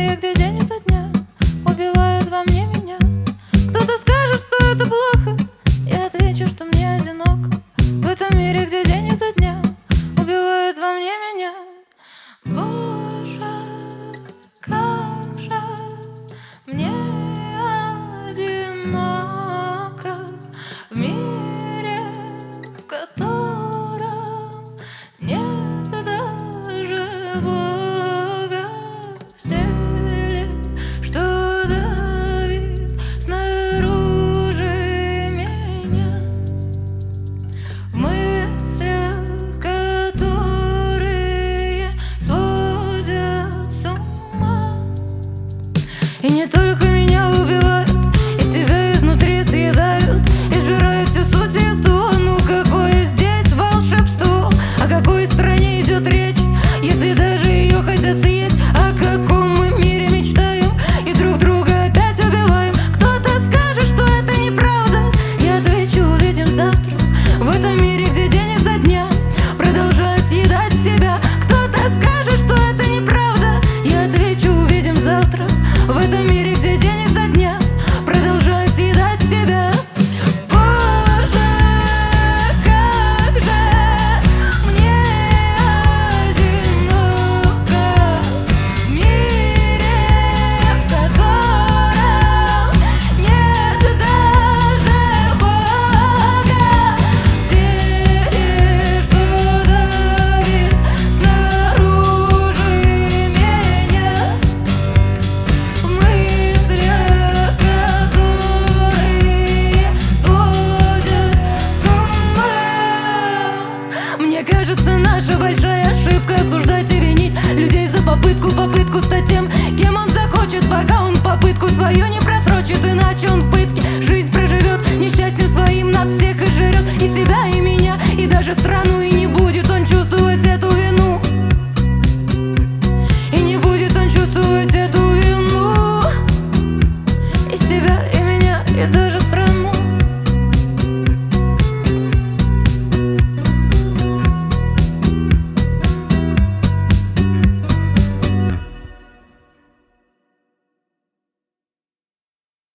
мире, где день изо дня убивает во мне меня. Кто-то скажет, что это плохо, я отвечу, что мне одиноко. В этом мире, где день изо дня убивает во мне меня. Боже, как же мне одиноко в мире, в котором нет даже Бога. В теле, что давит снаружи меня, в мыслях, которые сводят с ума. И не только меня убивают, и себя изнутри съедают, и сжирают всю суть естества. Ну какое здесь волшебство? О какой стране идет речь, если даже ее хотят съесть? О каком мы мире мечтаем и друг друга опять убиваем? Кто-то скажет, что это неправда, я отвечу, увидим завтра. В этом мире, где день изо дня продолжает съедать себя. Кто-то скажет, что это неправда, я отвечу, увидим завтра. В этом мире, где день изо дня продолжает съедать себя. Боже, как же мне одиноко в мире, в котором нет даже Бога. В теле, что давит снаружи меня, в мыслях, которые сводят с ума. Мне кажется, наша большая ошибка осуждать и винить людей за попытку стать тем, кем он захочет, пока он попытку свою не просрочит. Иначе он в пытке жизнь проживет, несчастьем своим нас всех и жрет, и себя, и меня, и даже страну. И не будет он чувствовать эту вину.